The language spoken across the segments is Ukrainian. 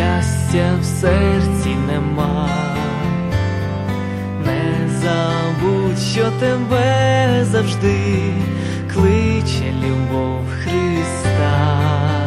щастя в серці нема. Не забудь, що тебе завжди кличе любов Христа.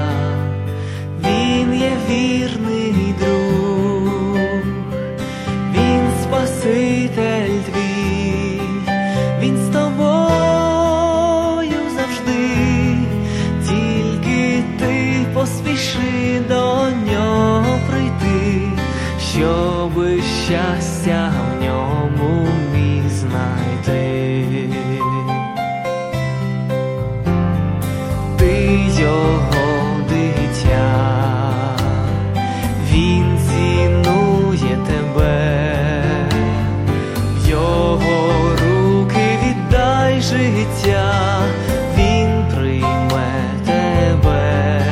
Він є вірний друг, Він Спаситель твій, Він з тобою завжди, тільки ти поспіши до нього прийти, щоби щастя в ньому міг знайти. Ти його дитя, він цінує тебе, в його руки віддай життя, він прийме тебе,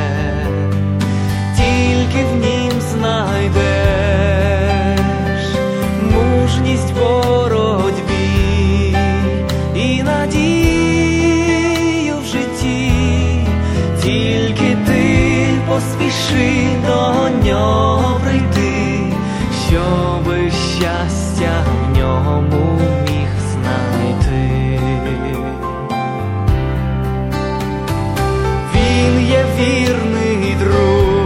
тільки в нім знайдеш мужність в боротьбі і надію в житті, тільки ти поспіши до нього прийти, щоби щастя в ньому міг знайти. Він є вірний друг,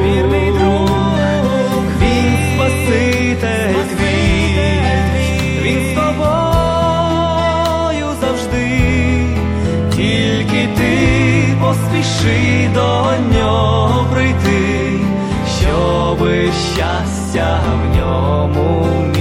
він Спаситель твій, він з тобою завжди, тільки ти поспіши до нього прийти, щоби щастя в ньому